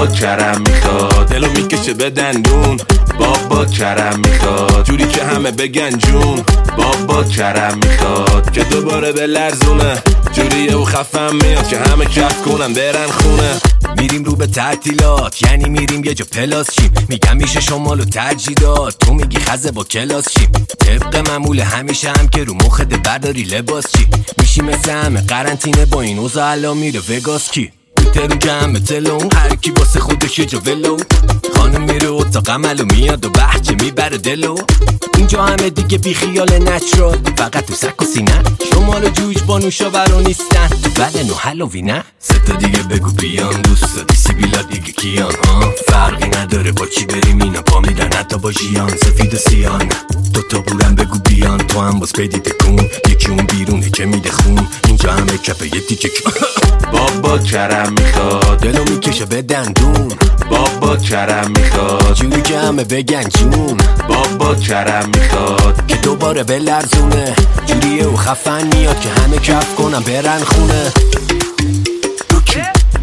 بابا کرم میخواد، دلو میکشه به دندون. بابا کرم میخواد، جوری که همه بگن جون. بابا کرم میخواد که دوباره به لرزونه، جوریه و خفم میاد که همه کف کنن برن خونه. میریم رو به تعطیلات، یعنی میریم یه جا پلاس چیم. میگم میشه شمال و ترجیدات، تو میگی خزه با کلاس چیم. طبق معمول همیشه هم که رو مخت برداری لباس چی. میشی مثل همه قرنطینه با این اوضاع الان میره وگاس کی. ترون جمع تلون، هر کی واسه خودش یه جا ولو. خانم میره اتاق عمل و میاد و بحچه میبره دلو. اینجا همه دیگه بی خیال نچرال، فقط تو سک و سینه. شمال و جوج با نوشابرا نیستن، تو بدن و هالووین نه. ستا دیگه بگو بیان، دوست داری سیبیلا دیگه کیان ها. فرقی نداره با چی بریم اینا پا میدن، حتی با ژیان سفید و سیان. دوتا بورم بگو بیان، تو هم باز پیدی تکون. یکی اون بیرونه که میده خون، اینجا همه کپه یه تیکه. بابا کرم میخواد، دلو میکشه به دندون. بابا کرم میخواد، جوری که همه بگن جون. بابا کرم میخواد که دوباره به لرزونه، جوریه و خفن میاد که همه کف کنن برن خونه. دوکی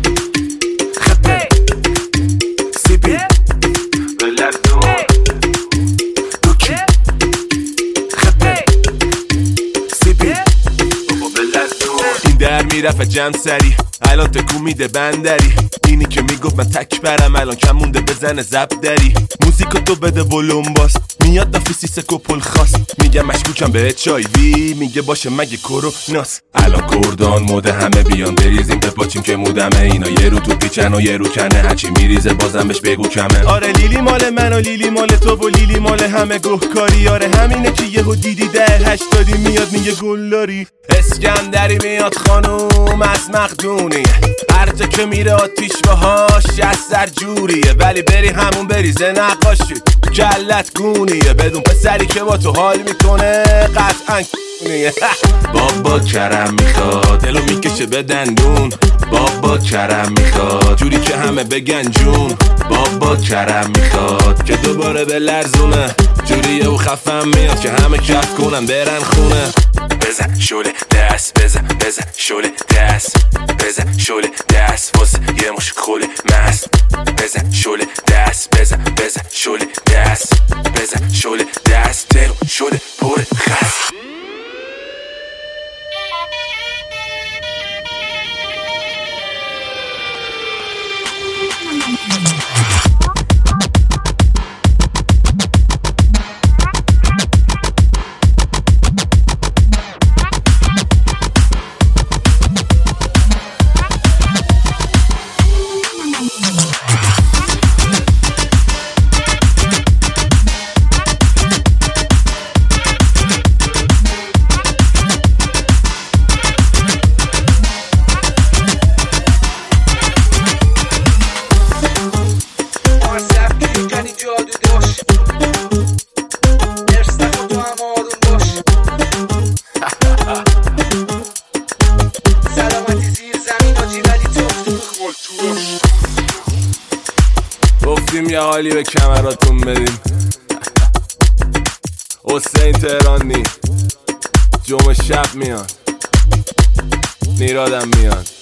خپه سیپی به لرزون. دوکی خپه سیپی بابا به لرزون. این در میرفت جمع سری، الان تکون میده بندری. اینی که میگفت من تک برم، الان کم مونده بزنه زب دری. موزیکو تو بده ولوم باس، میاد دافی سیسک و پل خاص. میگم مشکوکم به HIV، میگه باشه مگه کروناس. الان کردان موده همه بیان بریزیم به پاچیم که مودمه. اینا یه رو تو پیچن و یه رو کنه، هرچی میریزه بازم بهش بگو کمه. آره لیلی مال من و لیلی مال تو و لیلی مال همه گهکاری. آره همینه که یهو دیدی 10-80 میاد میگه گلاری. اسکندری میاد خانوم از مقدونیه، هر جا که میره آتیش باهاش از سر جوریه. ولی بری همون بریزه نقاشی تو کلت گونیه، بدون پسری که با تو حال میکنه قطعا کونیه. بابا کرم میخواد، دلو میکشه به دندون. بابا کرم میخواد، جوری که همه بگن جون. بابا کرم میخواد که دوباره به لرزونه، جوریه و خفم میاد که همه کف کنن برن خونه. بزن شوله دست، بزن شوله دست، بزن شوله دست واسه یه مش خوله مست. بزن شوله دست، بزن شوله دست، بزن شوله دست، دلو شوله پر خست. گفتیم یه حالی به کمراتون بدیم. حسین تهرانی جمعه شب میاد، نیرادم میاد.